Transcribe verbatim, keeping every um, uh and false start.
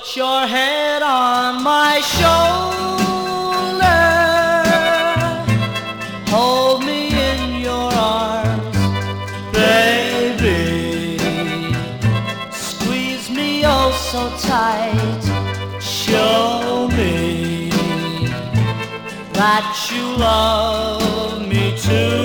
your head on my shoulder, hold me in your arms, baby, squeeze me oh so tight, show me that you love me too.